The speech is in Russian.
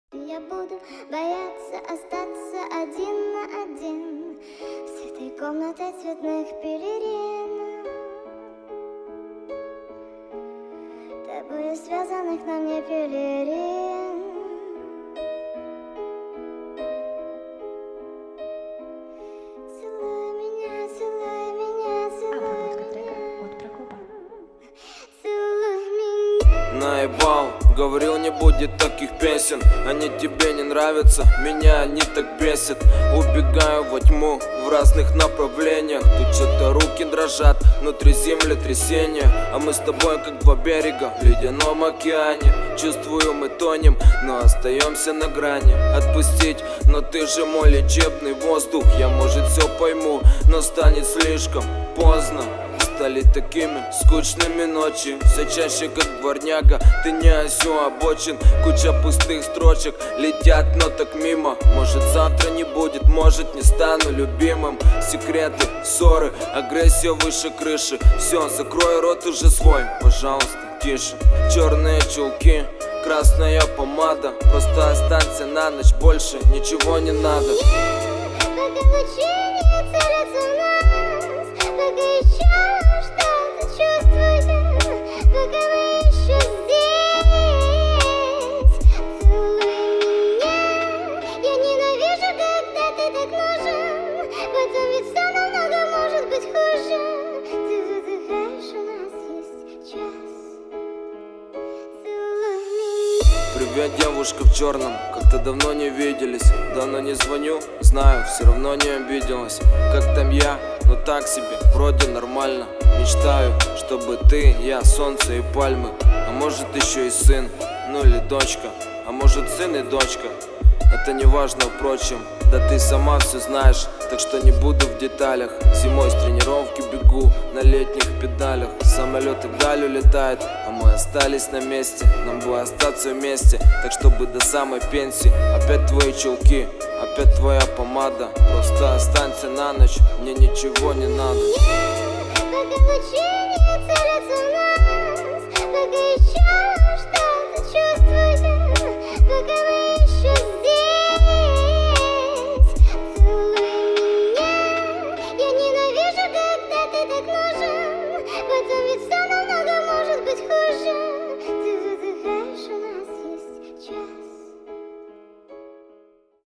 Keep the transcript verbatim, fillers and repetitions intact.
Я буду бояться остаться один на один с этой комнатой цветных пелерин, тобою связанных на мне пелерин. Целуй меня, целуй меня, целуй меня. От Прокопа. Целуй меня. Наебал, говорил, не будет таких песен. Они тебе не нравятся, меня они так бесят. Убегаю во тьму в разных направлениях. Тут что-то руки дрожат, внутри землетрясения. А мы с тобой как два берега в ледяном океане. Чувствую, мы тонем, но остаемся на грани. Отпустить, но ты же мой лечебный воздух. Я, может, все пойму, но станет слишком поздно. Стали такими скучными ночи, все чаще как дворняга. Ты не осю обочин, куча пустых строчек летят, но так мимо. Может, завтра не будет, может, не стану любимым. Секреты, ссоры, агрессия выше крыши. Все, закрой рот уже свой, пожалуйста, тише. Черные чулки, красная помада. Просто останься на ночь, больше ничего не надо. Пока лучи не целятся в нас, пока еще что-то чувствую, пока мы еще здесь. Целуй меня, я ненавижу, когда ты так нужен, потом ведь все намного может быть хуже. Ты выдыхаешь, у нас есть час. Целуй меня. Привет, девушка в черном, как-то давно не виделись. Давно не звоню, знаю, все равно не обиделась. Как там я? Ну так себе, вроде нормально. Мечтаю, чтобы ты, я, солнце и пальмы. А может еще и сын, ну или дочка. А может сын и дочка. Это не важно, впрочем, да ты сама все знаешь. Так что не буду в деталях. Зимой с тренировки бегу на летних педалях. Самолет и вдаль улетает, а мы остались на месте. Нам бы остаться вместе, так чтобы до самой пенсии. Опять твои чулки, опять твоя помада. Просто останься на ночь, мне ничего не надо. Пока лучи